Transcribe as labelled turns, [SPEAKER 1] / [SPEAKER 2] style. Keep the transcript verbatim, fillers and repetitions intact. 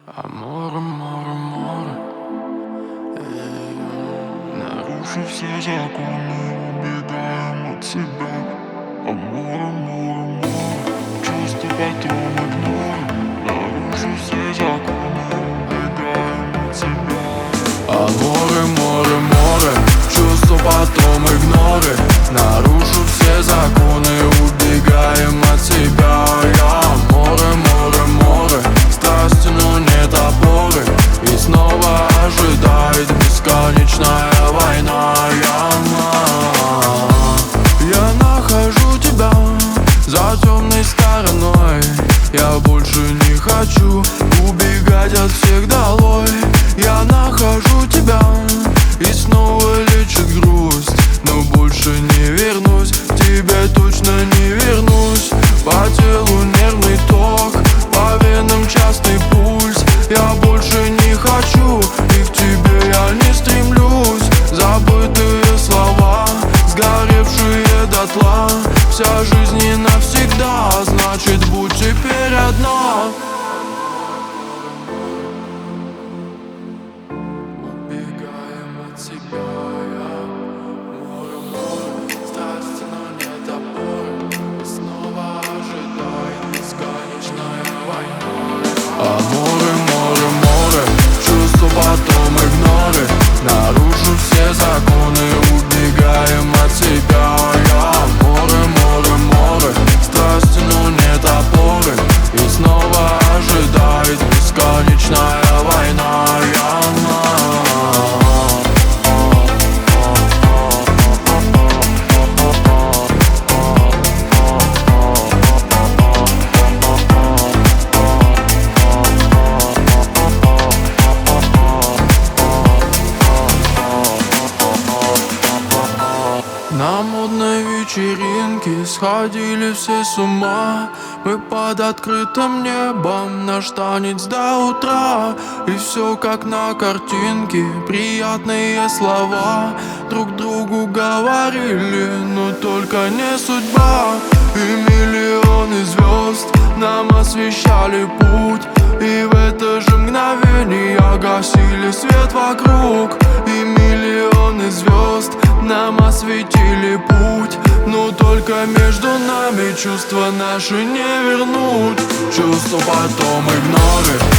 [SPEAKER 1] Амор, амор, амор. Эй, нарушив все законы, убегаем от себя. Амор, амор, амор. Чувства потом игнор. Нарушив все законы, убегаем от себя. Аморе, море, море. Чувства потом игноры. Нарушив все законы, убегаем от себя. Я море, море, море. Страсти, но нет опоры. И снова ожидает бесконечная война. Я, я нахожу тебя за темной стороной. Я больше не хочу убегать от всех долой. Я нахожу тебя и снова лечит грусть. Но больше не вернусь, к тебе точно не вернусь. По телу нервный ток, по венам частый пульс. Я больше не хочу, и к тебе я не стремлюсь. Забытые слова, сгоревшие дотла. Вся жизнь не навсегда, значит будь теперь одна. Убегаем от себя. Аморе, море, море. Чувства потом игноры. Нарушив все законы, убегаем от себя. Я море, море, море. Страсти, но нет опоры. И снова ожидает бесконечная война. Я на модной вечеринке сходили все с ума. Мы под открытым небом, наш танец до утра. И все как на картинке, приятные слова друг другу говорили, но только не судьба. И миллионы звезд нам освещали путь. И в это же мгновение гасили свет вокруг. И миллионы звезд нам осветили путь. Но только между нами чувства наши не вернуть. Чувства потом игноры.